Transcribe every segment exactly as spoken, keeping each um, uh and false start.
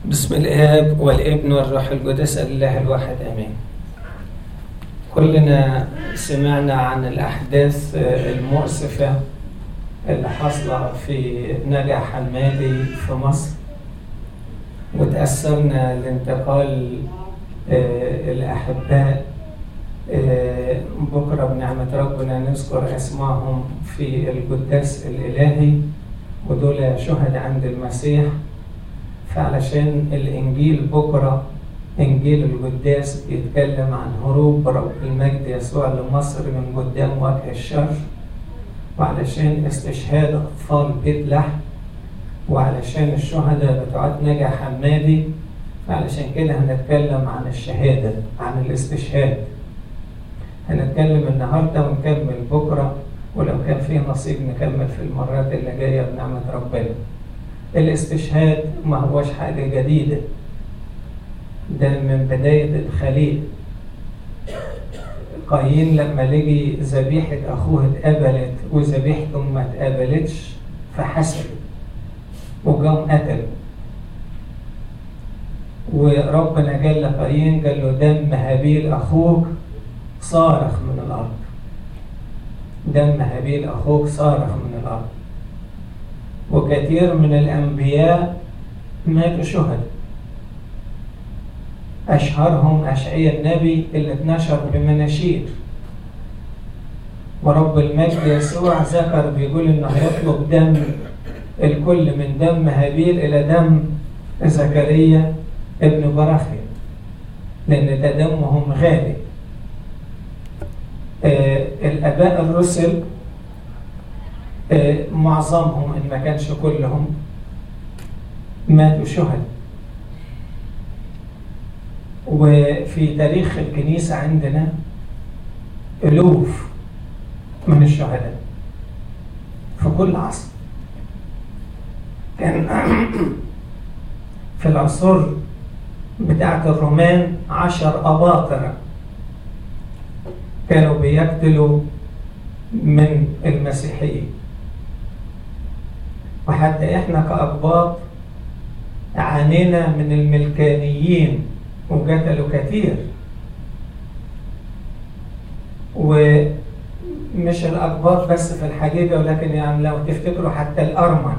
بسم الآب والابن والروح القدس الله الواحد آمين. كلنا سمعنا عن الأحداث المؤسفة اللي حصلت في نجع حمادي في مصر، وتأثرنا لانتقال الأحباء. بكرة بنعمة ربنا نذكر أسمائهم في القداس الإلهي، ودول شهد عند المسيح. فعلشان الإنجيل بكرة إنجيل القداس بيتكلم عن هروب رب المجد يسوع لمصر من قدام وجه الشر، وعلشان استشهاد أطفال بيت لحم، وعلشان الشهداء بتوع نجع حمادي. فعلشان كده هنتكلم عن الشهادة، عن الاستشهاد. هنتكلم النهاردة ونكمل بكرة، ولو كان فيه نصيب نكمل في المرات اللي جاية بنعمة ربنا. الاستشهاد ما هوش حاجة جديدة، ده من بداية الخليقة. قايين لما لقي ذبيحة أخوه اتقبلت وذبيحته ما اتقبلتش فحسد وقام قتل، وربنا قال لقايين قال له دم هابيل أخوك صارخ من الأرض. دم هابيل أخوك صارخ من الأرض. وكثير من الأنبياء ماتوا شهداء، أشهرهم أشعياء النبي اللي اتنشر بمناشير. ورب المجد يسوع ذكر بيقول إنه هيطلب دم الكل من دم هابيل إلى دم زكريا ابن براخيا، لأن ده دمهم غالي. آه الآباء الرسل آه معظمهم إن ما كانش كلهم ماتوا شهداء. وفي تاريخ الكنيسة عندنا ألوف من الشهداء في كل عصر. كان في العصور بتاعة الرومان عشر أباطرة كانوا بيقتلوا من المسيحيين، وحتى إحنا كأقباط عانينا من الملكانيين وقتلوا كثير. ومش الأقباط بس في الحقيقة، ولكن يعني لو تفتكروا حتى الأرمن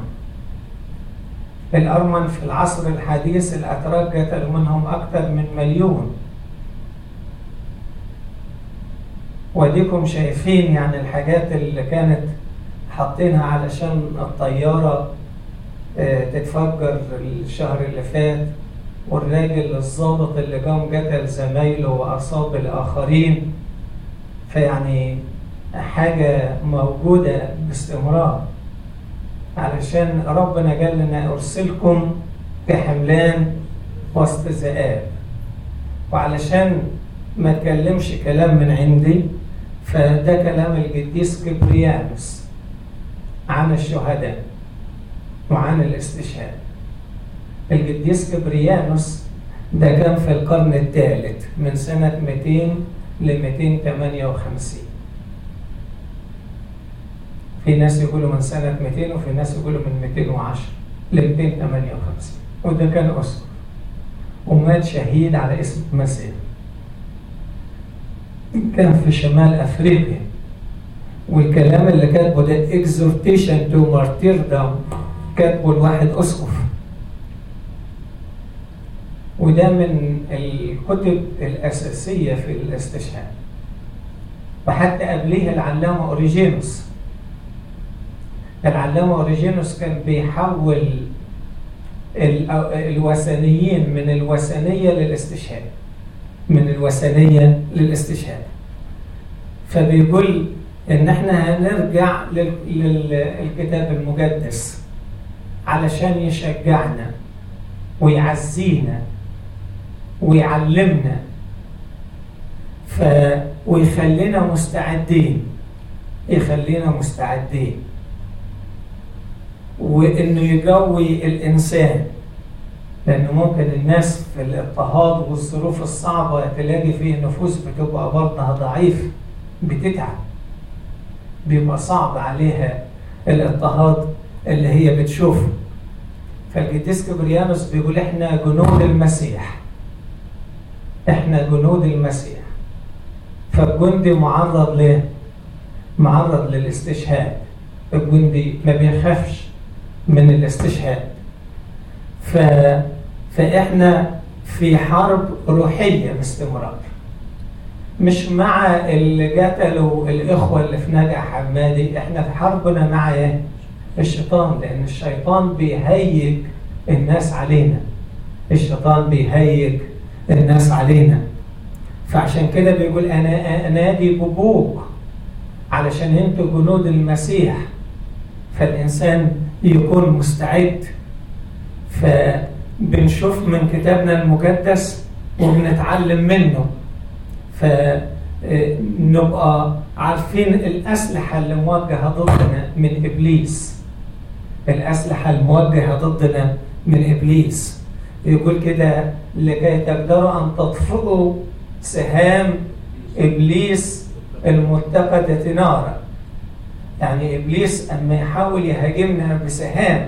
الأرمن في العصر الحديث الأتراك قتلوا منهم أكثر من مليون. وديكم شايفين يعني الحاجات اللي كانت حاطينها علشان الطيارة تتفجر الشهر اللي فات، والراجل الضابط اللي قام قتل زمايله وأصاب الآخرين. فيعني حاجة موجودة باستمرار، علشان ربنا قال لنا أرسلكم كحملان وسط ذئاب. وعلشان ما تكلمش كلام من عندي، فده كلام القديس كبريانوس عن الشهداء وعن الاستشهاد. القديس كبريانوس ده كان في القرن الثالث من سنة مئتين ل مئتين وثمانية وخمسين. في ناس يقولوا من سنة مئتين، وفي ناس يقولوا من مئتين وعشرة ل مئتين وثمانية وخمسين. وده كان أسقف ومات شهيد على اسم المسيح. كان في شمال أفريقيا، والكلام اللي كاتبه ده exhortation to martyrdom كاتبه الواحد أسقف. وده من الكتب الأساسية في الاستشهاد. وحتى قبليه العلامة أوريجينوس. العلامة أوريجينوس كان بيحول الوثنيين من الوثنية للاستشهاد، من الوثنية للاستشهاد. فبيقول إن احنا هنرجع للكتاب المقدس علشان يشجعنا ويعزينا ويعلمنا ف... ويخلينا مستعدين يخلينا مستعدين وإنه يقوي الإنسان. لأنه ممكن الناس في الاضطهاد والظروف الصعبة تلاقي فيه نفوس بتبقى برضها ضعيف، بتتعب، بيبقى صعب عليها الاضطهاد اللي هي بتشوفه. فالقديس كبريانوس بيقول احنا جنود المسيح، احنا جنود المسيح. فالجندي معرض ليه؟ معرض للاستشهاد. الجندي ما بيخافش من الاستشهاد. ف... فاحنا في حرب روحية باستمرار، مش مع اللي قتلوا الإخوة اللي في نجع حمادي، احنا في حربنا مع ايه؟ الشيطان، لأن الشيطان بيهيج الناس علينا. الشيطان بيهيج الناس علينا. فعشان كده بيقول أنا أنادي ببوق علشان انتوا جنود المسيح، فالإنسان يكون مستعد. فبنشوف من كتابنا المقدس وبنتعلم منه، فنبقى عارفين الأسلحة اللي موجهة ضدنا من إبليس. الأسلحة الموجهة ضدنا من إبليس. يقول كده لكي تقدروا أن تطفئوا سهام إبليس المتقدة نارا. يعني إبليس أما يحاول يهاجمنا بسهام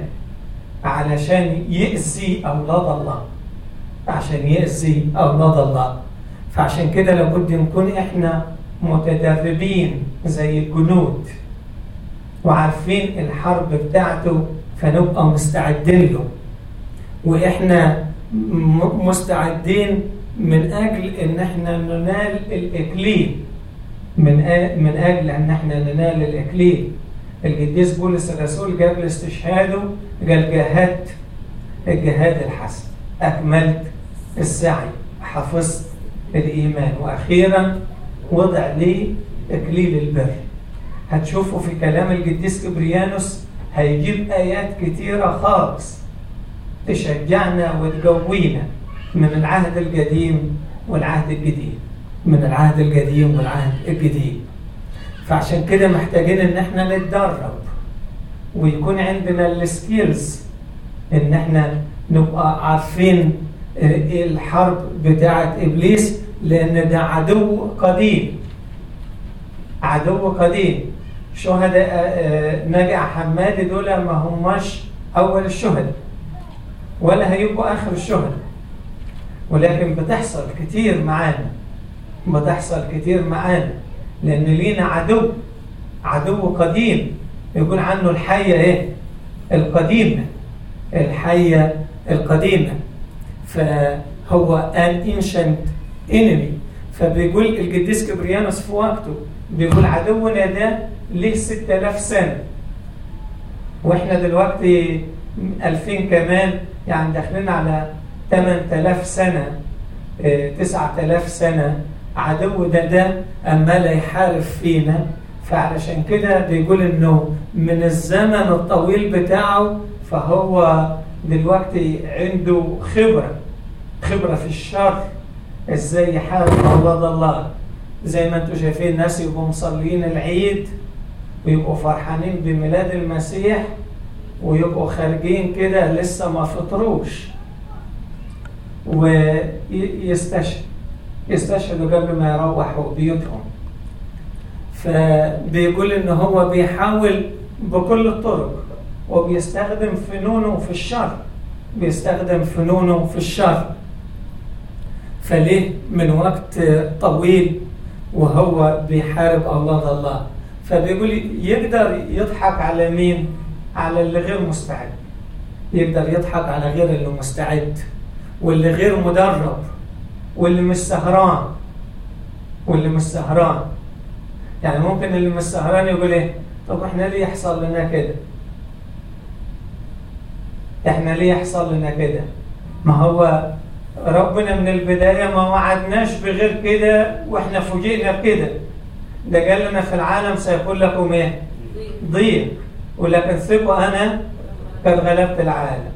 علشان يأذي أولاد الله، عشان يأذي أولاد الله. فعشان كده لابد نكون إحنا متدربين زي الجنود وعارفين الحرب بتاعته، فنبقى مستعدين له. وإحنا مستعدين من أجل إن إحنا ننال الإكليل، من من أجل إن إحنا ننال الإكليل. القديس بولس الرسول قبل استشهاده قال جاهدت الجهاد الحسن، أكملت السعي، حفظت الإيمان، وأخيرا وضع لي إكليل البر. هتشوفوا في كلام القديس كبريانوس هيجيب آيات كتيرة خالص تشجعنا وتقوينا من العهد القديم والعهد الجديد، من العهد القديم والعهد الجديد. فعشان كده محتاجين ان احنا نتدرب ويكون عندنا السكيلز ان احنا نبقى عارفين ايه الحرب بتاعت ابليس، لان ده عدو قديم، عدو قديم. شهداء نجع حمادي دول ما هماش اول الشهداء ولا هيبقوا اخر الشهداء، ولكن بتحصل كتير معانا، بتحصل كتير معانا لان لينا عدو، عدو قديم يقول عنه الحية ايه؟ القديمة، الحية القديمة. فهو an ancient enemy. فبيقول القديس كبريانوس في وقته بيقول عدونا ده ليه ستة آلاف سنة، واحنا دلوقتي ألفين كمان، يعني داخلين على ثمانية آلاف سنة، تسعة آلاف سنة. عدو ده ده أما لا يحارب فينا. فعلشان كده بيقول إنه من الزمن الطويل بتاعه فهو دلوقتي عنده خبرة، خبرة في الشر، إزاي يحارب أولاد الله. زي ما انتم شايفين ناس يبقوا مصلين العيد ويبقوا فرحانين بميلاد المسيح ويبقوا خارجين كده لسه ما فطروش ويستشهد يستشهدوا قبل ما يروحوا بيوتهم. فبيقول ان هو بيحاول بكل الطرق وبيستخدم فنونه في الشر، بيستخدم فنونه في الشر. فليه من وقت طويل وهو بيحارب أولاد الله. فبيقول يقدر يضحك على مين؟ على اللي غير مستعد. يقدر يضحك على غير اللي مستعد واللي غير مدرب واللي مش سهران، واللي مش سهران. يعني ممكن اللي مش سهران يقول ايه؟ طب احنا ليه يحصل لنا كده؟ احنا ليه يحصل لنا كده؟ ما هو ربنا من البداية ما وعدناش بغير كده واحنا فوجئنا بكده. ده قال لنا في العالم سيكون لكم ايه؟ ضيق، ولكن ثقوا انا قد غلبت العالم.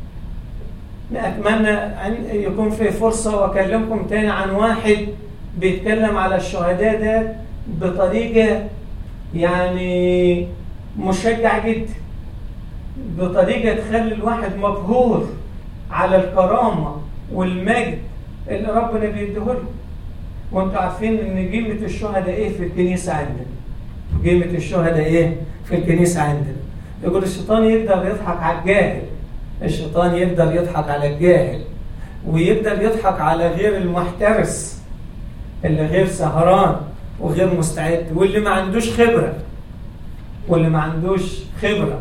أتمنى أن يكون في فرصة وأكلمكم تاني عن واحد بيتكلم على الشهداء ده بطريقة يعني مشجع جدا، بطريقة تخلي الواحد مبهور على الكرامة والمجد اللي ربنا بيديهوله. وانتوا عارفين ان قيمة الشهداء ايه في الكنيسة عندنا؟ قيمة الشهداء ايه في الكنيسة عندنا؟ يقول الشيطان يقدر يضحك على الجاهل الشيطان يقدر يضحك على الجاهل، ويقدر يضحك على غير المحترس اللي غير سهران وغير مستعد، واللي ما عندوش خبرة واللي ما عندوش خبرة.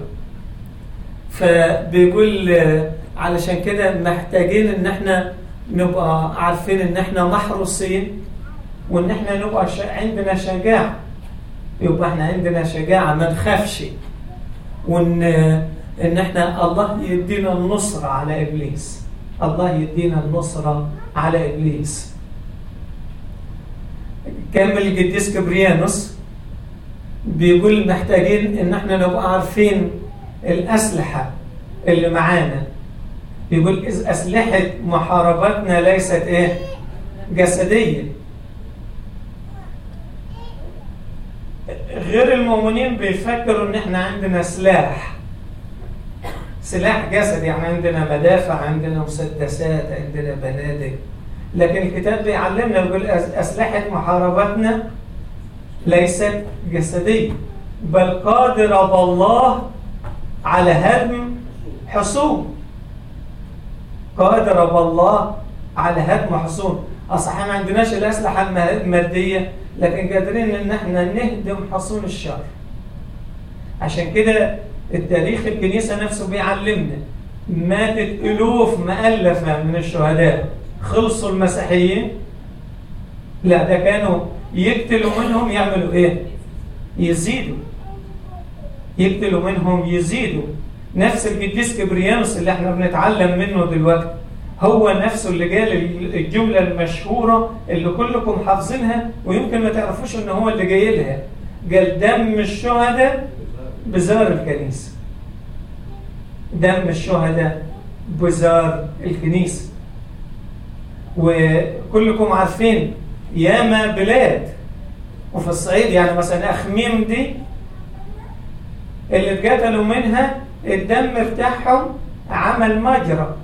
فبيقول علشان كده محتاجين ان احنا نبقى عارفين ان احنا محروسين، وان احنا نبقى عندنا شجاعة، يبقى احنا عندنا شجاعة ما نخافش، وان ان احنا الله يدينا النصرة على ابليس، الله يدينا النصرة على ابليس. كمل القديس كبريانوس بيقول محتاجين ان احنا نبقى عارفين الاسلحة اللي معانا. بيقول إذ أسلحة محاربتنا ليست إيه؟ جسدية. غير المؤمنين بيفكروا إن إحنا عندنا سلاح سلاح جسدي، يعني عندنا مدافع، عندنا مسدسات، عندنا بنادق، لكن الكتاب بيعلمنا يقول أسلحة محاربتنا ليست جسدية بل قادرة بالله على هدم حصون. قادرة بالله على هدم حصون. أصلا احنا ما عندناش الأسلحة المادية، لكن قادرين إن احنا نهدم حصون الشر. عشان كده التاريخ الكنيسة نفسه بيعلمنا ماتت ألوف مؤلفة من الشهداء. خلصوا المسيحيين؟ لا، ده كانوا يقتلوا منهم يعملوا إيه؟ يزيدوا. يقتلوا منهم يزيدوا. نفس القديس كبريانوس اللي احنا بنتعلم منه دلوقتي هو نفسه اللي قال الجملة المشهورة اللي كلكم حافظينها ويمكن ما تعرفوش ان هو اللي جاي لها. قال دم الشهداء بزار الكنيسة. دم الشهداء بزار الكنيسة. وكلكم عارفين ياما بلاد وفي الصعيد، يعني مثلا أخميم دي اللي اتقتلوا منها الدم بتاعهم عمل مجرى.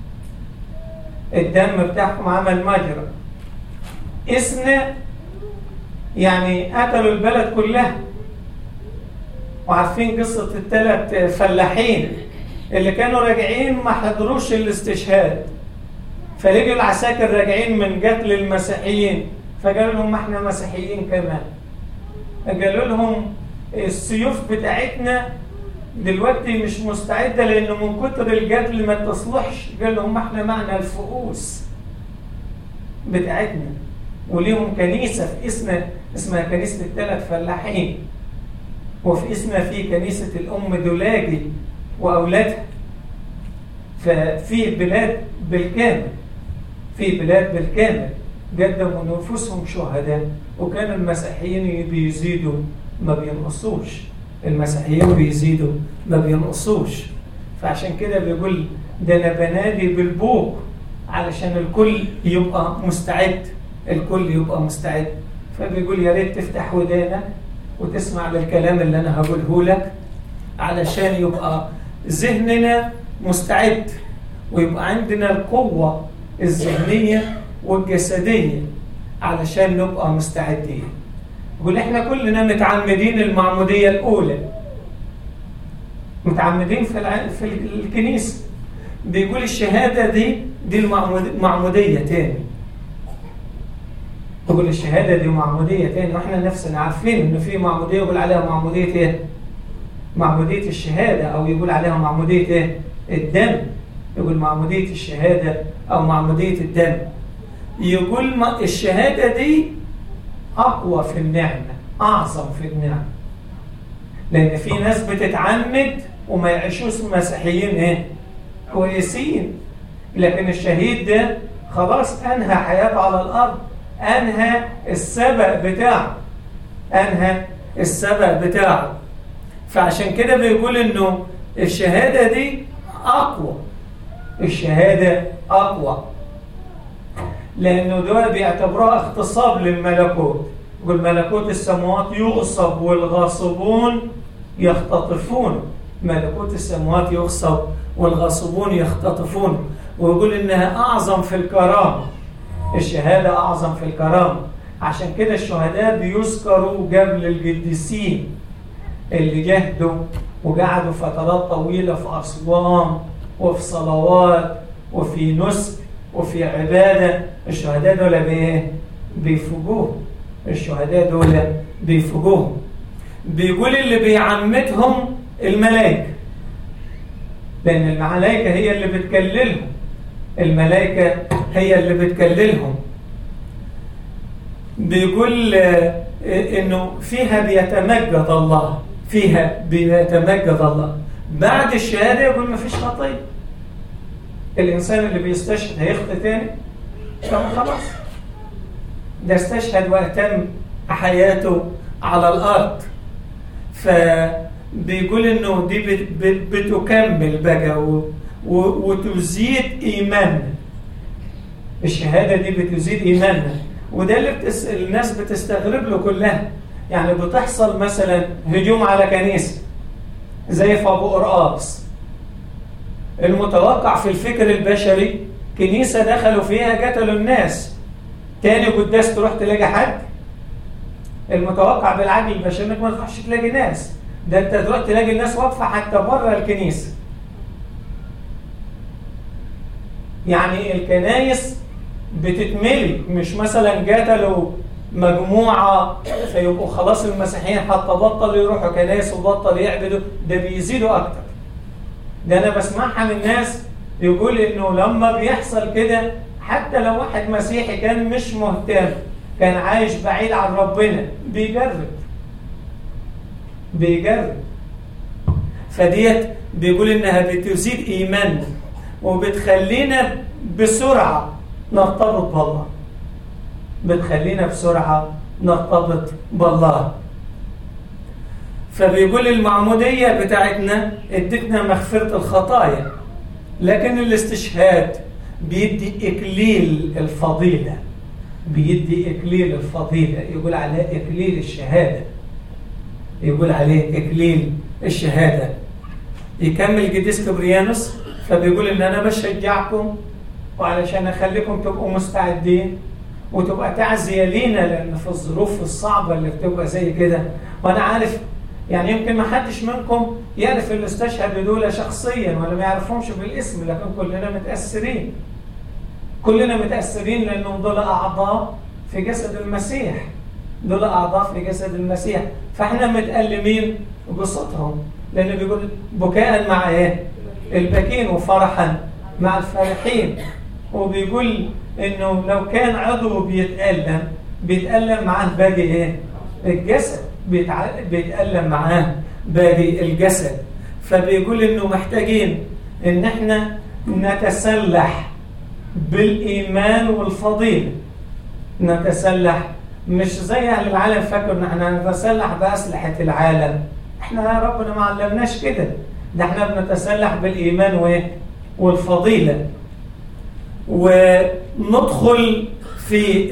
الدم بتاعهم عمل مجرى. إسنا يعني قتلوا البلد كلها. وعارفين قصة الثلاث فلاحين اللي كانوا راجعين ما حضروش الاستشهاد، فلقوا العساكر راجعين من قتل المسيحيين، فقالوا لهم ما احنا مسيحيين كمان. قالوا لهم السيوف بتاعتنا دلوقتي مش مستعدة لأنه من كتر القتل ما تصلحش. قال لهم احنا معنا الفؤوس بتاعتنا. وليهم كنيسة في إسنا اسمها كنيسة الثلاث فلاحين، وفي إسنا في كنيسة الأم دولاجي وأولادها. ففي بلاد بالكامل في بلاد بالكامل قدموا نفوسهم شهداء، وكانوا المسيحيين بيزيدوا ما بينقصوش. المسيحيين بيزيدوا ما بينقصوش. فعشان كده بيقول ده انا بنادي بالبوق علشان الكل يبقى مستعد، الكل يبقى مستعد. فبيقول يا ريت تفتح ودانك وتسمع للكلام اللي انا هقوله لك علشان يبقى ذهننا مستعد، ويبقى عندنا القوة الذهنية والجسدية علشان نبقى مستعدين. يقول احنا كلنا متعمدين المعمودية الأولى، متعمدين في في الكنيسة. بيقول الشهادة دي دي المعمودية تاني. يقول الشهادة دي معمودية تاني، واحنا نفسنا عارفين ان في معمودية يقول عليها معمودية ايه؟ معمودية الشهادة، او يقول عليها معمودية ايه؟ الدم. يقول معمودية الشهادة او معمودية الدم. يقول الشهادة دي أقوى في النعمة، أعظم في النعمة، لأن في ناس بتتعمد وما يعيشوش مسيحيين إيه؟ كويسين. لكن الشهيد ده خلاص أنهى حياته على الأرض، أنهى السبق بتاعه أنهى السبق بتاعه فعشان كده بيقول إنه الشهادة دي أقوى، الشهادة أقوى، لأنه دول بيعتبروها اغتصاب للملكوت. يقول ملكوت السماوات يغصب والغاصبون يختطفون. ملكوت السماوات يغصب والغاصبون يختطفون. ويقول إنها أعظم في الكرامة، الشهادة أعظم في الكرامة. عشان كده الشهداء بيذكروا قبل القديسين اللي جهدوا وقعدوا فترات طويلة في أسوان وفي صلوات وفي نسك وفي عبادة. الشهداء دول بإيه؟ بيفوجوه. الشهداء دول بيفوجوه. بيقول اللي بيعمتهم الملائكة، لأن الملائكة هي اللي بتكللهم. الملائكة هي اللي بتكللهم. بيقول إنه فيها بيتمجد الله، فيها بيتمجد الله. بعد الشهادة يقول ما فيش خطية. الإنسان اللي بيستشهد هيخطئ تاني؟ خلاص، ده استشهد وأتم حياته على الأرض. فبيقول إنه دي بتكمل بقى وتزيد إيماننا. الشهادة دي بتزيد إيماننا، وده اللي بتس... الناس بتستغرب له كلها. يعني بتحصل مثلا هجوم على كنيسة زي في أبو قرقاص. المتوقع في الفكر البشري كنيسة دخلوا فيها قتلوا الناس، تاني قداس تروح تلاقي حد؟ المتوقع بالعقل البشري انك ما تروحش تلاقي ناس، ده انت تروح تلاقي الناس واقفة حتى بره الكنيسة. يعني الكنايس بتتملي، مش مثلا قتلوا مجموعة فيبقوا خلاص المسيحيين حتى بطلوا يروحوا كنايس وبطلوا يعبدوا، ده بيزيدوا أكتر. ده أنا بسمعها من ناس يقول إنه لما بيحصل كده حتى لو واحد مسيحي كان مش مهتم، كان عايش بعيد عن ربنا، بيجرب بيجرب فديت بيقول إنها بتزيد إيماننا وبتخلينا بسرعة نرتبط بالله، بتخلينا بسرعة نرتبط بالله. فبيقول المعمودية بتاعتنا ادتنا مغفرة الخطايا، لكن الاستشهاد بيدي إكليل الفضيلة، بيدي إكليل الفضيلة، يقول عليه إكليل الشهادة، يقول عليه إكليل الشهادة. يكمل قديس كبريانوس فبيقول إن أنا بشجعكم وعلشان أخليكم تبقوا مستعدين وتبقى تعزية لينا، لأن في الظروف الصعبة اللي بتبقى زي كده. وأنا عارف يعني يمكن ما حدش منكم يعرف اللي استشهدوا دول شخصيا ولا ما يعرفهمش بالاسم، لكن كلنا متأثرين، كلنا متأثرين لأنهم دول أعضاء في جسد المسيح، دول أعضاء في جسد المسيح. فإحنا متألمين بصوتهم، لأنه بيقول بكاء مع إيه؟ الباكين وفرحا مع الفرحين. وبيقول إنه لو كان عضو بيتألم بيتألم معاه باقي إيه؟ الجسد، بيتألم معاه باقي الجسد. فبيقول إنه محتاجين إن إحنا نتسلح بالإيمان والفضيلة، نتسلح مش زي أهل العالم فاكر إن إحنا نتسلح بأسلحة العالم. إحنا يا ربنا ما علمناش كده، ده إحنا بنتسلح بالإيمان والفضيلة. وندخل في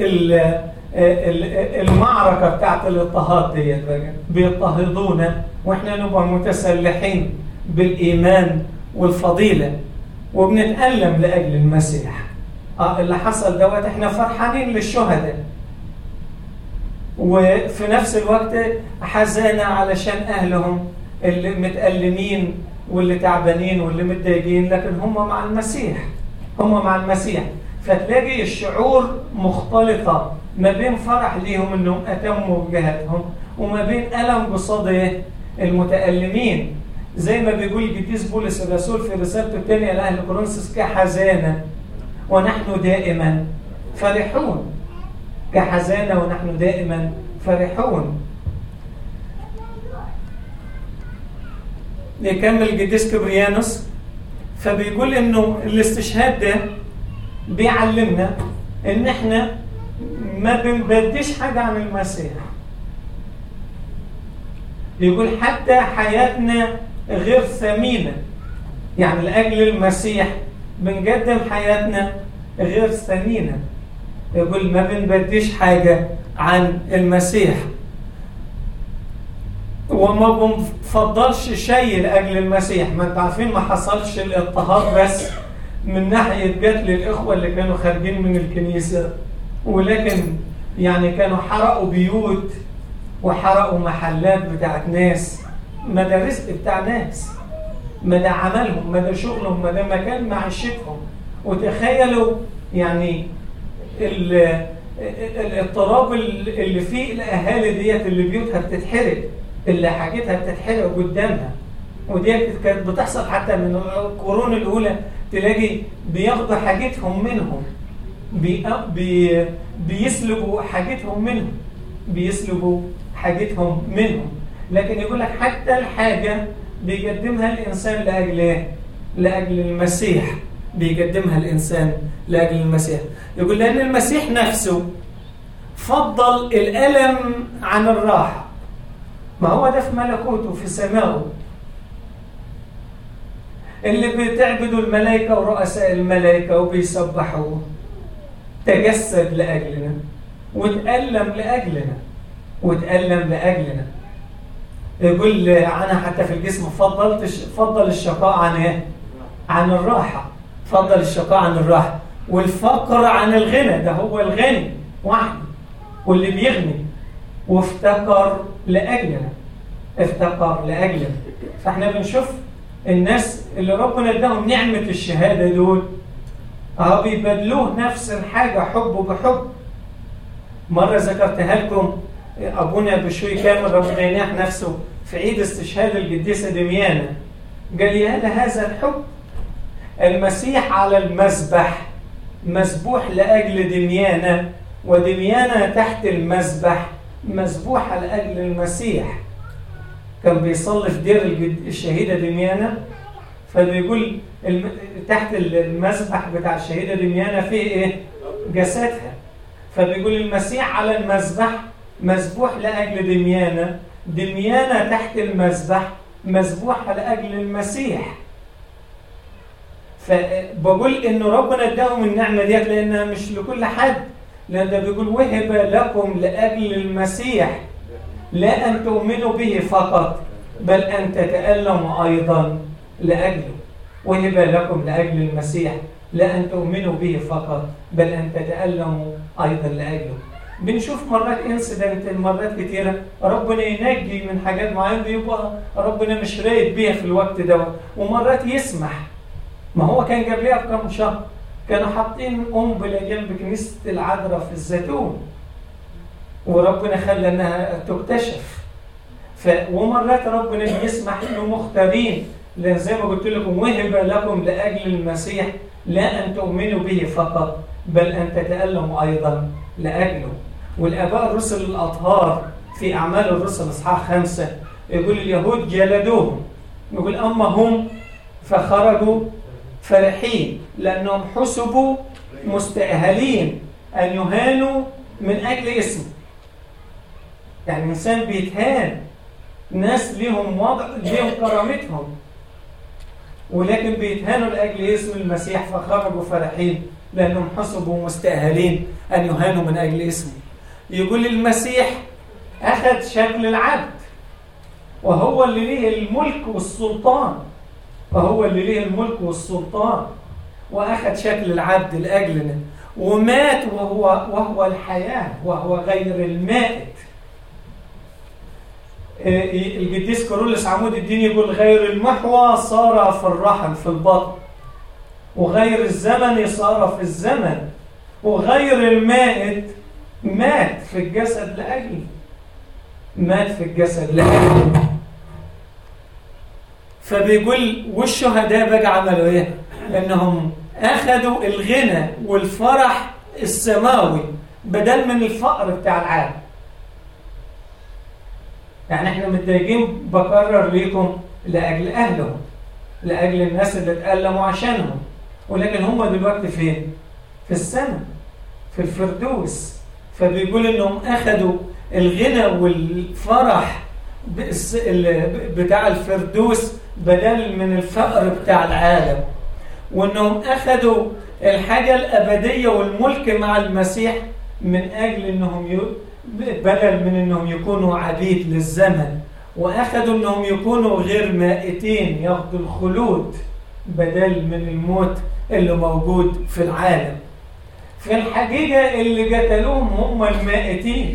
المعركة بتاعت الاضطهاد ديت بقى، بيضطهدونا واحنا نبقى متسلحين بالإيمان والفضيلة وبنتألم لأجل المسيح. آه اللي حصل دوت احنا فرحانين للشهداء، وفي نفس الوقت حزانة علشان أهلهم اللي متألمين واللي تعبانين واللي متضايقين، لكن هم مع المسيح، هم مع المسيح. فتلاقي الشعور مختلطة ما بين فرح ليهم انهم اتموا بجهادهم وما بين ألم قصاد المتألمين. زي ما بيقول القديس بولس الرسول في رسالته الثانية لأهل كورنثوس: كحزانة ونحن دائما فرحون، كحزانة ونحن دائما فرحون. يكمل القديس كبريانوس فبيقول انه الاستشهاد ده بيعلمنا ان احنا ما بنبديش حاجة عن المسيح. يقول حتى حياتنا غير ثمينة، يعني لأجل المسيح بنقدم حياتنا غير ثمينة. يقول ما بنبديش حاجة عن المسيح وما بنفضلش شيء لأجل المسيح. ما انتوا عارفين ما حصلش الاضطهاد بس من ناحية قتل الإخوة اللي كانوا خارجين من الكنيسة، ولكن يعني كانوا حرقوا بيوت وحرقوا محلات بتاعت ناس، مدارس بتاع ناس. ما ده عملهم، ما ده شغلهم، ما ده مكان معيشتهم. وتخيلوا يعني الاضطراب اللي فيه الاهالي ديت اللي بيوتها بتتحرق، اللي حاجتها بتتحرق قدامها. ودي كانت بتحصل حتى من القرون الاولى، تلاقي بياخدوا حاجتهم منهم، بي بي بيسلبوا حاجتهم منهم بيسلبوا حاجتهم منهم لكن يقول لك حتى الحاجه بيقدمها الانسان لاجل ايه؟ لاجل المسيح. بيقدمها الانسان لاجل المسيح. يقول لان المسيح نفسه فضل الالم عن الراحه. ما هو ده في ملكوته في سماؤه. اللي بتعبدوا الملائكه ورؤساء الملائكه وبيسبحوه تجسد لاجلنا وتألم لاجلنا وتألم لاجلنا. يقول عنها حتى في الجسم فضلت فضل الشقاء عن ايه؟ عن الراحه. فضل الشقاء عن الراحه والفقر عن الغنى. ده هو الغني وحده واللي بيغني، وافتقر لاجلنا افتقر لاجلنا. فاحنا بنشوف الناس اللي ربنا اداهم نعمه الشهاده دول اه بيبادلوه نفس الحاجه، حب بحب. مره ذكرتها لكم، ابونا بشوي كامل ربنا ينيح نفسه في عيد استشهاد القديسه دميانه قال يا لهذا الحب، المسيح على المذبح مذبوح لاجل دميانه، ودميانه تحت المذبح مذبوحه لاجل المسيح. كان بيصلي في دير الشهيده دميانه، فبيقول الم... تحت المذبح بتاع الشهيده دميانه فيه ايه؟ جسدها. فبيقول المسيح على المذبح مذبوح لاجل دميانه، دميانه تحت المذبح مذبوحه لاجل المسيح. فبقول انه ربنا اداهم النعمه ديت لانها مش لكل حد، لان ده بيقول وهب لكم لاجل المسيح لا ان تؤمنوا به فقط بل ان تتألموا ايضا لاجله. وهب لكم لاجل المسيح لا ان تؤمنوا به فقط بل ان تتألموا ايضا لاجله. بنشوف مرات انسيدنت مرات كتيره ربنا ينجي من حاجات معينه بيبقى ربنا مش رايد بيها في الوقت ده، ومرات يسمح. ما هو كان قبلها بكم شهر كانوا حاطين قنبله جنب كنيسه العذراء في الزيتون، وربنا خلى انها تكتشف. ف ومرات ربنا يسمح لمختارين، لان زي ما قلت لكم وهب لكم لاجل المسيح لا ان تؤمنوا به فقط بل ان تتألموا ايضا لاجله. والاباء الرسل الاطهار في اعمال الرسل اصحاح خمسه يقول اليهود جلدوهم، يقول اما هم فخرجوا فرحين لانهم حسبوا مستأهلين ان يهانوا من اجل اسمه. يعني انسان بيتهان، ناس ليهم وضع ليهم كرامتهم ولكن بيتهانوا لاجل اسم المسيح، فخرجوا فرحين لانهم حسبوا مستأهلين ان يهانوا من اجل اسمه. يقول المسيح اخذ شكل العبد، وهو اللي ليه الملك والسلطان وهو اللي ليه الملك والسلطان واخذ شكل العبد لاجلنا، ومات وهو وهو الحياه وهو غير المائت. القديس كارولوس عمود الدين يقول غير المحوى صار في الرحم في البطن، وغير الزمن صار في الزمن، وغير المائت مات في الجسد لأجلي مات في الجسد لأجلي. فبيقول والشهداء بقى عملوا ايه؟ انهم اخذوا الغنى والفرح السماوي بدل من الفقر بتاع العالم. يعني احنا متضايقين بكرر ليكم لاجل اهلهم، لاجل الناس اللي اتألموا عشانهم، ولكن هم دلوقتي فين؟ في السماء في الفردوس. فبيقول انهم اخذوا الغنى والفرح بتاع الفردوس بدل من الفقر بتاع العالم، وانهم اخذوا الحاجه الابديه والملك مع المسيح من اجل انهم ي... بدل من انهم يكونوا عبيد للزمن، واخذوا انهم يكونوا غير مائتين ياخذوا الخلود بدل من الموت اللي موجود في العالم. في الحقيقه اللي قتلوهم هم المائتين،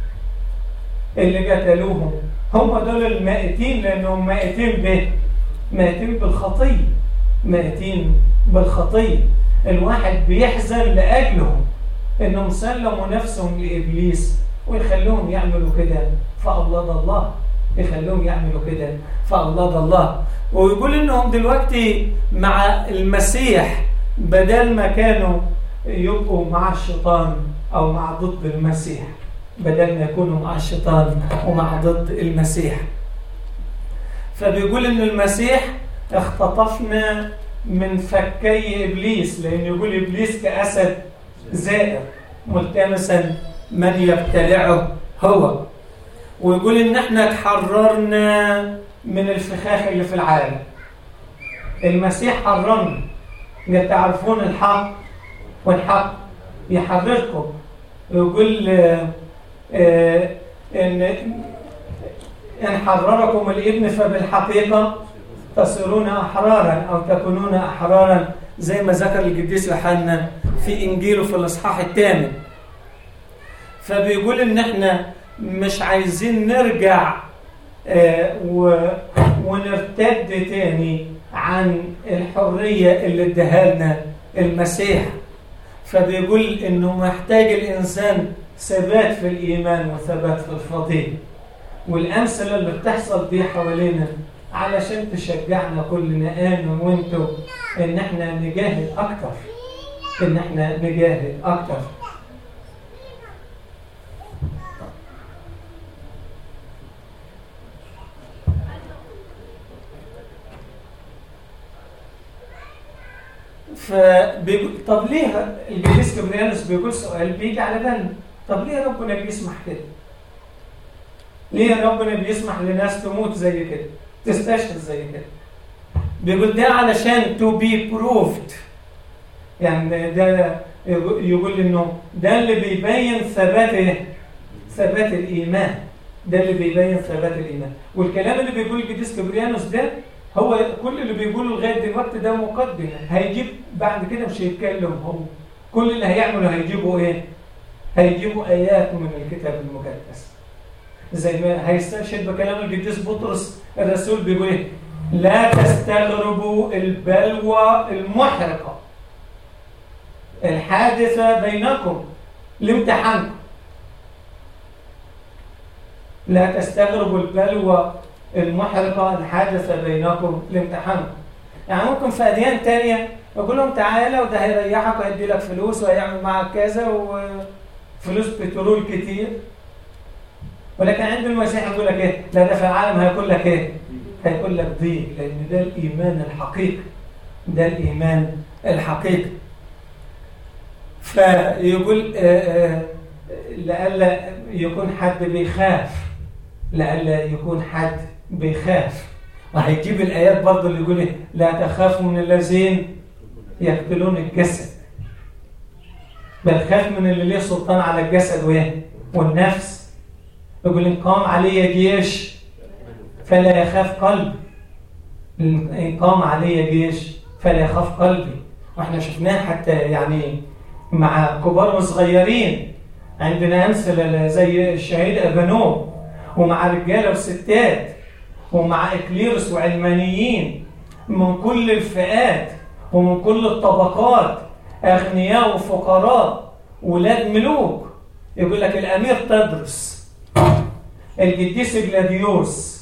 اللي قتلوهم هم دول المائتين لانهم مائتين به مائتين بالخطية، مائتين بالخطية. الواحد بيحزن لأجلهم إنهم سلموا نفسهم لإبليس ويخلوهم يعملوا كده، فأولاد الله يخلوهم يعملوا كده فأولاد الله. ويقول إنهم دلوقتي مع المسيح بدل ما كانوا يبقوا مع الشيطان أو مع ضد المسيح، بدل ما يكونوا مع الشيطان ومع ضد المسيح. فبيقول إن المسيح اختطفنا من فكي إبليس، لأن يقول إبليس كأسد زائر ملتمسا من يبتلعه هو. ويقول إن احنا تحررنا من الفخاخ اللي في العالم. المسيح حررنا، تعرفون الحق والحق يحرركم. يقول آه آه إن إن حرركم الابن فبالحقيقة تصيرون أحرارا أو تكونون أحرارا، زي ما ذكر القديس يوحنا في إنجيله في الإصحاح الثامن. فبيقول إن إحنا مش عايزين نرجع آه ونرتد تاني عن الحرية اللي اداها لنا المسيح. فبيقول إنه محتاج الإنسان ثبات في الإيمان وثبات في الفضيلة، والأمثلة اللي بتحصل دي حوالينا علشان تشجعنا كلنا أنا وانتو إن احنا نجاهد أكتر، إن احنا نجاهد أكتر. فبيقول طب ليه القديس كبريانوس بيقول سؤال بيجي على بالنا، طب ليه ربنا بيسمح كده؟ ليه ربنا بيسمح لناس تموت زي كده، تستشهد زي كده؟ بيقول ده علشان to be proved، يعني ده يقول انه ده اللي بيبين ثبات ثبات الايمان، ده اللي بيبين ثبات الايمان. والكلام اللي بيقول القديس كبريانوس ده هو كل اللي بيقوله لغايه دلوقتي ده مقدمه، هيجيب بعد كده مش هيتكلم هو، كل اللي هيعمله هيجيبوا ايه؟ هيجيبوا ايات من الكتاب المقدس، زي ما هيستشهد بكلام القديس بطرس الرسول بيقول ايه؟ لا تستغربوا البلوى المحرقه الحادثه بينكم لامتحانكم. لا تستغربوا البلوى المحرقة الحادثة بينكم لامتحانكم. يعني ممكن في أديان تانية يقول لهم تعالى وده هيريحك ويدي لك فلوس وهيعمل معك كذا وفلوس بترول كتير، ولكن عند المسيح يقول لك ايه؟ لا ده في العالم هيقول لك ايه؟ هيقول لك ضيق، لأن ده الإيمان الحقيقي، ده الإيمان الحقيقي. فيقول لألا يكون حد بيخاف، لألا يكون حد بيخاف. وهيجيب الآيات برضو اللي يقول إيه؟ لا تخافوا من الذين يقتلون الجسد، بل خاف من اللي ليه سلطان على الجسد وإيه؟ والنفس. يقول إن قام علي جيش فلا يخاف قلبي، إن قام علي جيش فلا يخاف قلبي. وإحنا شفناه حتى يعني مع كبار وصغيرين، عندنا أمثلة زي الشهيد أبانوب، ومع رجالة وستات، ومع إكليروس وعلمانيين من كل الفئات ومن كل الطبقات، أغنياء وفقراء، ولاد ملوك. يقول لك الأمير تدرس، القديس جلاديوس،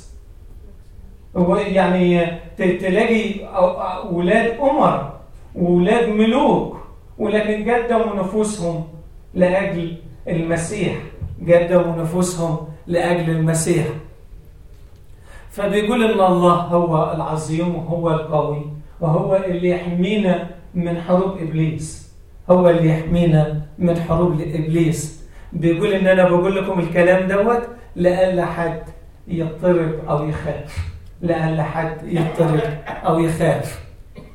يعني تلاقي ولاد أمر وولاد ملوك، ولكن قدموا نفوسهم لأجل المسيح، قدموا نفوسهم لأجل المسيح. فبيقول إن الله هو العظيم وهو القوي، وهو اللي يحمينا من حروب إبليس، هو اللي يحمينا من حروب إبليس. بيقول إن أنا بقول لكم الكلام دوت لألا حد يضطرب أو يخاف، لألا حد يضطرب أو يخاف.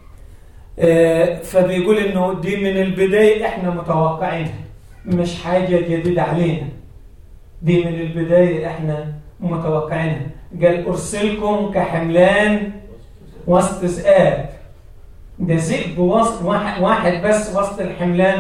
فبيقول إنه دي من البداية إحنا متوقعين، مش حاجة جديدة علينا، دي من البداية إحنا متوقعينها. قال أرسلكم كحملان وسط ذئاب، ده ذئب وسط واحد, واحد بس وسط الحملان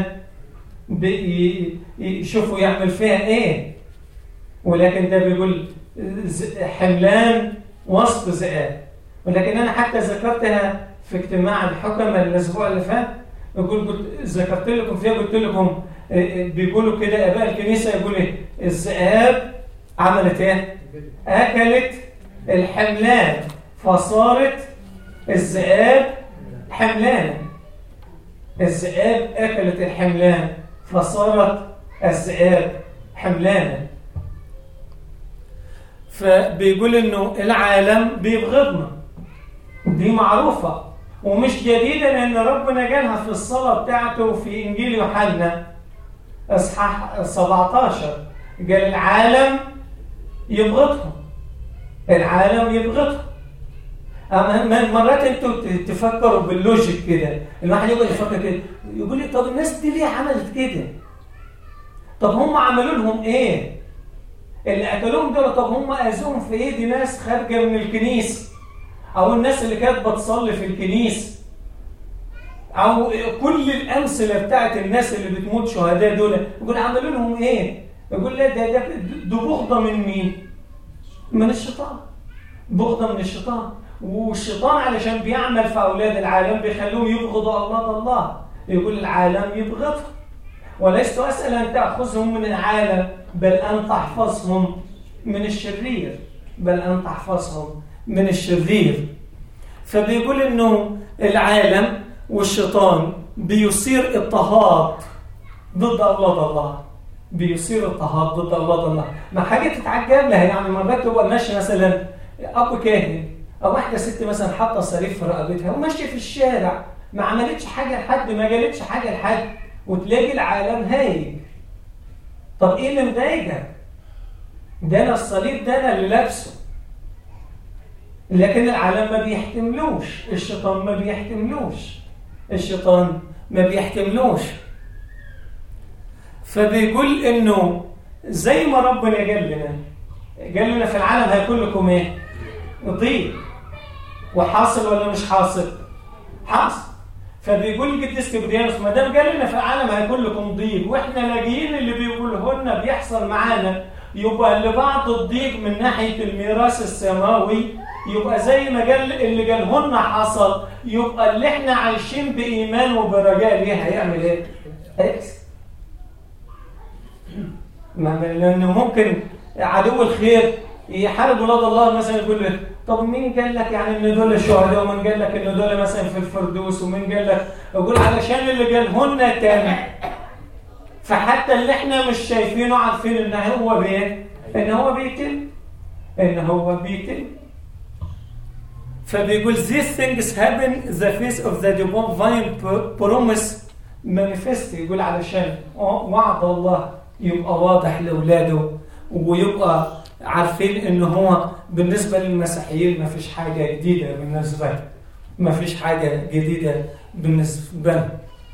يشوفوا يعمل فيها إيه، ولكن ده بيقول حملان وسط ذئاب. ولكن أنا حتى ذكرتها في اجتماع الحكمة الأسبوع اللي فات، يقول قلت ذكرت لكم فيها، قلت لكم بيقولوا كده آباء الكنيسة يقول إيه؟ الذئاب عملت إيه؟ أكلت الحملان فصارت الذئاب حملان. الذئاب أكلت الحملان فصارت الذئاب حملانا. فبيقول إنه العالم بيبغضنا، دي معروفة ومش جديدة، لأن ربنا قالها في الصلاة بتاعته في إنجيل يوحنا إصحاح سبعة عشر، قال العالم يبغضهم، العالم يبغضهم. مرات انتوا تفكروا باللوجيك كده، الواحد يقول يفكر كده يقول لي طب الناس دي ليه عملت كده؟ طب هم عملوا لهم ايه؟ اللي قتلوهم دول طب هم اذوهم في ايه؟ دي ناس خارجه من الكنيسه، او الناس اللي كانت بتصلي في الكنيسه، او كل الامثله بتاعت الناس اللي بتموت شهداء دول، يقول عملوا لهم ايه؟ يقول لا ده ده ده بغضه من مين؟ من الشيطان، بغضه من الشيطان. والشيطان علشان بيعمل في اولاد العالم بيخلوهم يبغضوا اولاد الله، يقول العالم يبغضهم، ولست اسال ان تاخذهم من العالم بل ان تحفظهم من الشرير، بل ان تحفظهم من الشرير. فبيقول انه العالم والشيطان بيصير اضطهاد ضد اولاد الله، بيصير اضطهاد ضد اولاد الله. ما حاجه تتعجب لها، يعني مرات تبقى ماشي مثلا اب كاهن او واحده ست مثلا حاطه صريف في رقبتها وماشيه في الشارع ما عملتش حاجه لحد، ما قالتش حاجه لحد، وتلاقي العالم هايج. طب ايه اللي مضايقك؟ ده انا الصليب ده انا اللي لابسه، لكن العالم ما بيحتملوش، الشيطان ما بيحتملوش، الشيطان ما بيحتملوش. فبيقول انه زي ما ربنا قال لنا، قال لنا في العالم هيكون لكم ايه؟ ضيق. وحاصل ولا مش حاصل؟ حاصل. فبيقول القديس كبريانوس ما دام قال لنا في العالم هيكون لكم ضيق، واحنا لاقيين اللي بيقوله لنا بيحصل معانا، يبقى اللي بعض الضيق من ناحيه الميراث السماوي، يبقى زي ما قال اللي قاله لنا حصل، يبقى اللي احنا عايشين بايمان وبرجاء ليه هيعمل ايه؟ هيكسب. لانه ممكن عدو الخير يحارب ولاد الله مثلا، يقول لك طب مين قال لك يعني ان دول الشهداء، ومين قال لك ان دول مثلا في الفردوس، ومين قال لك؟ يقول علشان اللي قاله لنا تاني. فحتى اللي احنا مش شايفينه عارفين ان هو بيه ان هو بيتم ان هو بيتم. فبيقول these things happen the face of the divine promise manifest. يقول علشان وعد الله يبقى واضح لاولاده، ويبقى عارفين ان هو بالنسبه للمسيحيين ما فيش حاجه جديده بالنسبه له، ما فيش حاجه جديده بالنسبه له.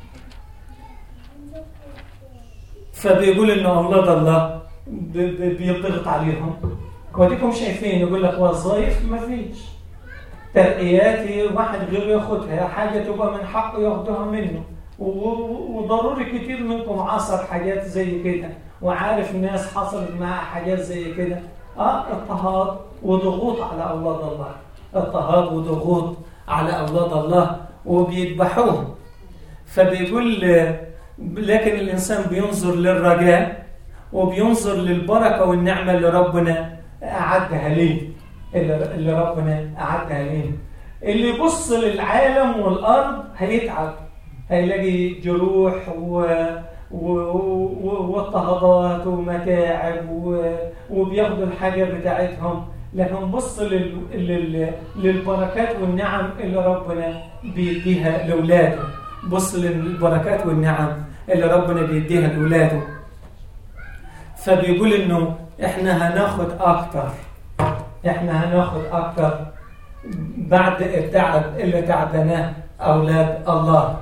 فبيقول ان اولاد الله بيضغط عليهم، وديكم شايفين يقول لك وظائف ما فيش، ترقيات واحد غير ياخدها، حاجه تبقى من حقه ياخدوها منه، وضروري كتير منكم عاصر حاجات زي كده، وعارف ناس حصلت معها حاجات زي كده. اه اضطهاد وضغوط على اولاد الله، اضطهاد وضغوط على اولاد الله وبيذبحوهم. فبيقول لكن الانسان بينظر للرجاء وبينظر للبركه والنعمه اللي ربنا اعدها ليه، اللي ربنا اعدها ليه. اللي يبص للعالم والارض هيتعب، هيلاقي جروح و واضطهادات ومتاعب وبياخدوا الحاجة بتاعتهم. لكن بص لل... لل... للبركات والنعم اللي ربنا بيديها لأولاده، بص للبركات والنعم اللي ربنا بيديها لأولاده. فبيقول إنه إحنا هناخد أكتر، إحنا هناخد أكتر بعد التعب اللي تعبناه أولاد الله.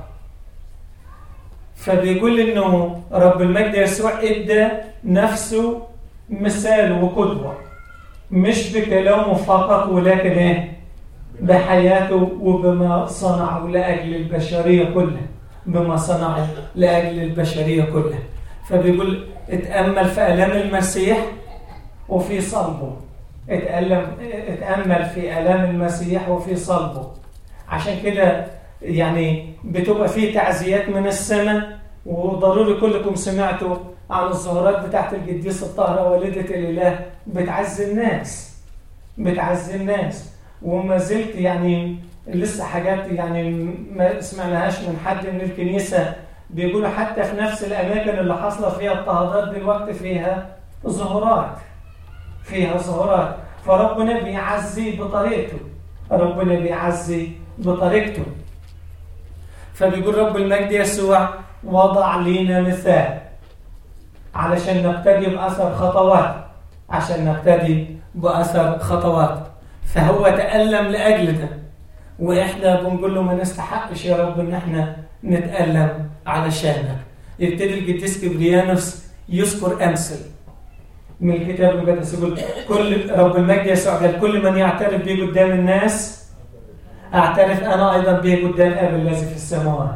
فبيقول إنه رب المجد يسوع إدى نفسه مثال وقدوة، مش بكلامه فقط ولكن إيه؟ بحياته وبما صنعه لأجل البشرية كلها، بما صنعه لأجل البشرية كلها. فبيقول اتأمل في آلام المسيح وفي صلبه، اتألم اتأمل في آلام المسيح وفي صلبه. عشان كده يعني بتبقى فيه تعزيات من السماء. وضروري كلكم سمعتوا عن الظهورات بتاعت القديسة الطاهرة والدة الإله، بتعزي الناس بتعزي الناس وما زلت يعني لسه حاجات يعني ما سمعناهاش من حد من الكنيسة، بيقولوا حتى في نفس الأماكن اللي حصل فيها اضطهادات دلوقتي فيها ظهورات فيها ظهورات فربنا بيعزي بطريقته ربنا بيعزي بطريقته. فبيقول رب المجد يسوع وضع لينا مثال علشان نقتدي بأثر خطوات عشان نقتدي بأثر خطوات فهو تألم لأجلنا، وإحنا بنقول له ما نستحقش يا رب إن إحنا نتألم علشانك. يبتدي القديس كبريانوس يذكر أمثل من الكتاب المقدس، يقول كل رب المجد يسوع قال كل من يعترف بي قدام الناس أعترف أنا أيضا به قدام أبي الذي في السماوات،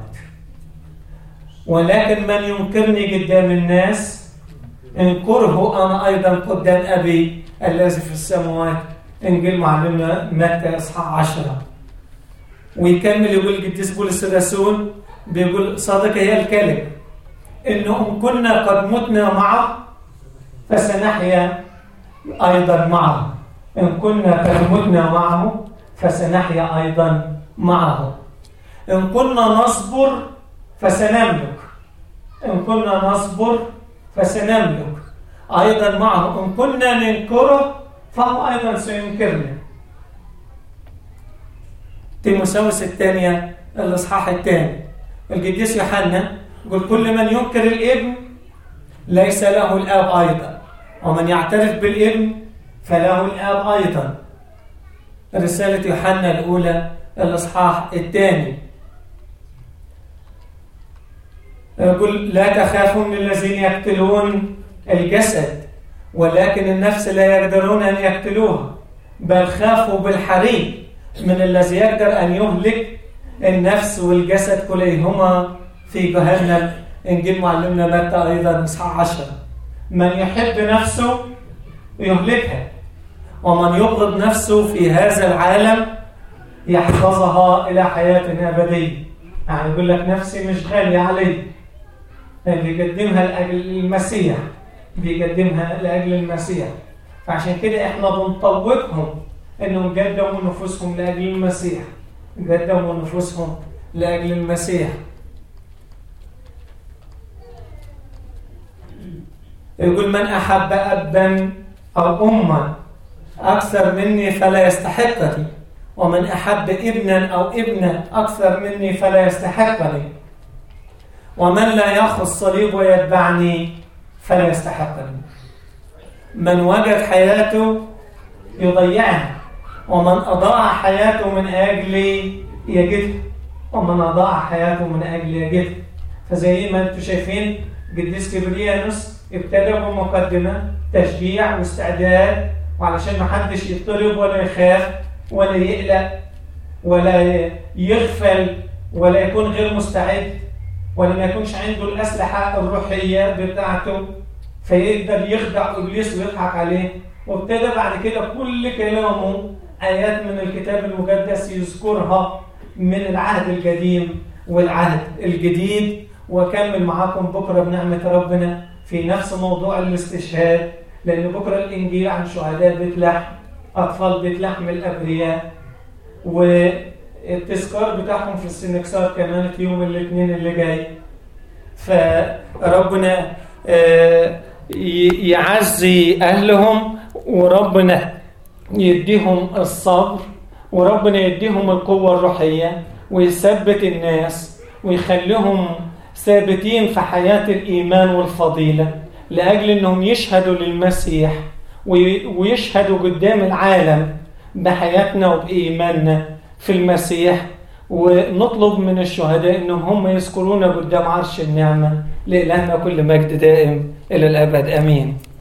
ولكن من ينكرني قدام الناس انكره أنا أيضا قدام أبي الذي في السماوات. إنجيل معلمنا متى إصحاح عشرة. ويكمل يقول القديس بولس الرسول بيقول صادقة هي الكلمة إنه إن كنا قد متنا معه فسنحيا أيضا معه. إن كنا قد متنا معه فسنحيا أيضا معه. إن كنا نصبر فسنملك إن كنا نصبر فسنملك أيضا معه. إن كنا ننكره فهو أيضا سينكرنا. تيموثاوس الثانية الإصحاح الثاني القديس يوحنا يقول كل من ينكر الابن ليس له الآب أيضا، ومن يعترف بالابن فله الآب أيضا. رسالة يوحنا الأولى الإصحاح الثاني يقول لا تخافوا من الذين يقتلون الجسد ولكن النفس لا يقدرون أن يقتلوها، بل خافوا بالحريق من الذي يقدر أن يهلك النفس والجسد كليهما في جهنم. إنجيل معلمنا متى أيضا إصحاح عشرة. من يحب نفسه يهلكها، ومن يبغض نفسه في هذا العالم يحفظها إلى حياة أبدية. يعني يقول لك نفسي مش غالية علي، بيقدمها لأجل المسيح بيقدمها لأجل المسيح. فعشان كده إحنا بنطوقهم إنهم قدموا نفوسهم لأجل المسيح قدموا نفوسهم لأجل المسيح. يقول من أحب أبا أو أما أكثر مني فلا يستحقني، ومن أحب ابنا أو ابنة أكثر مني فلا يستحقني، ومن لا يأخذ الصليب ويتبعني فلا يستحقني. من وجد حياته يضيعها، ومن أضاع حياته من أجلي يجدها ومن أضاع حياته من أجلي يجدها. فزي ما أنتم شايفين قديس كبريانوس ابتدى بمقدمة تشجيع واستعداد، وعلشان ما حدش يضطرب ولا يخاف ولا يقلق ولا يغفل ولا يكون غير مستعد ولا ما يكونش عنده الأسلحة الروحية بتاعته فيقدر يخدع إبليس ويضحك عليه. وابتدى بعد كده كل كلامه آيات من الكتاب المقدس يذكرها من العهد القديم والعهد الجديد. وكمل معاكم بكرة بنعمة ربنا في نفس موضوع الاستشهاد، لأن بكرة الإنجيل عن شهداء بيت لحم، أطفال بيت لحم الأبرياء، والتذكار بتاعهم في السنكسار كمان في يوم الاثنين اللي جاي. فربنا يعزي أهلهم، وربنا يديهم الصبر، وربنا يديهم القوة الروحية، ويثبت الناس ويخليهم ثابتين في حياة الإيمان والفضيلة لأجل أنهم يشهدوا للمسيح ويشهدوا قدام العالم بحياتنا وبإيماننا في المسيح. ونطلب من الشهداء أنهم هم يذكرونا قدام عرش النعمة. لإلهنا كل مجد دائم إلى الأبد. أمين.